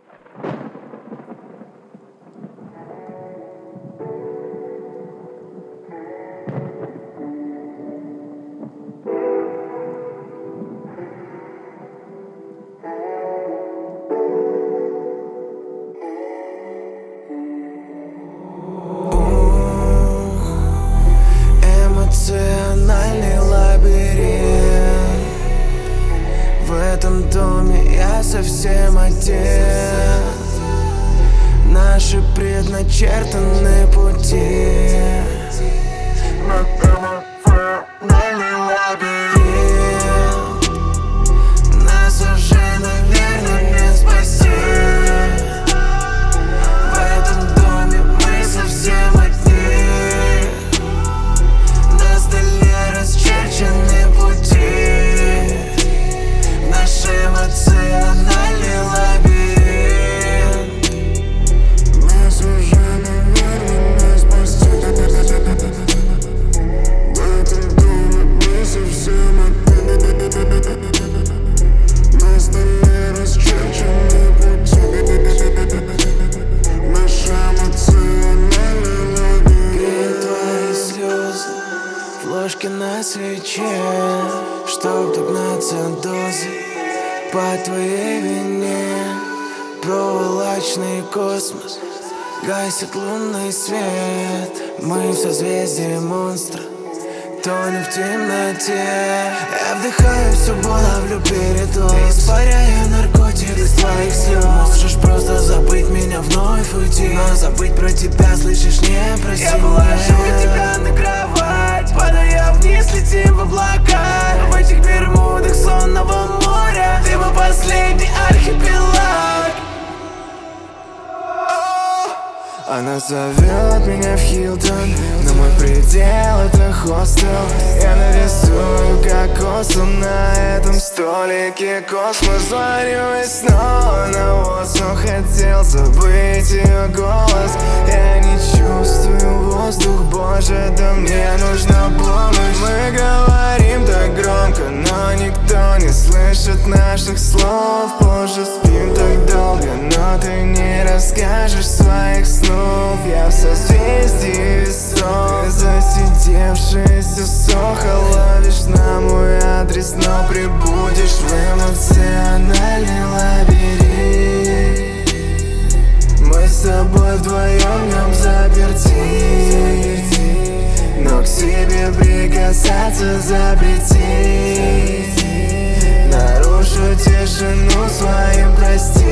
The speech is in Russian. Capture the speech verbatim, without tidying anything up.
Эмоциональный лабиринт. В этом доме я совсем один. Наши предначертанные пути. Эмоциональный лабиринт. Нас уже, наверное, не спасти. В этом доме мы совсем одни. На столе расчерчены пути. Наш эмоциональный лабиринт. Нас уже, наверное, не спасти. В этом доме мы совсем одни. На столе расчерчены пути. Наш эмоциональный лабиринт. Греет твои слезы в ложке на свече, чтоб догнаться дозы по твоей вине. Проволочный космос, гасит лунный свет. Мы в созвездии монстра, тонем в темноте. Я вдыхаю всю боль, ловлю передоз, испаряю наркотик из твоих слез. Можешь просто забыть меня, вновь уйти, но забыть про тебя, слышишь, не проси. Я положу тебя на кровать, падая вниз, летим в облака. В этих бермудах сонного моря ты мой последний архипелаг. Она зовет меня в Хилтон, но мой предел — это хостел. Я нарисую кокосу на этом столике космос. Звоню и снова на воздух, хотел забыть ее голос. Я не чувствую воздух, боже, да мне нужна помощь. Мы говорим так громко, но никто не слышит наших слов. Позже спим так долго, но ты не расскажешь своих снов. Я в созвездии весов, засидевшийся сохо. Ловишь на мой адрес, но прибудешь в эмоциональный лабиринт. Мы с тобой вдвоем в нем заперти, но к себе прикасаться запрети. Нарушу тишину своим прости.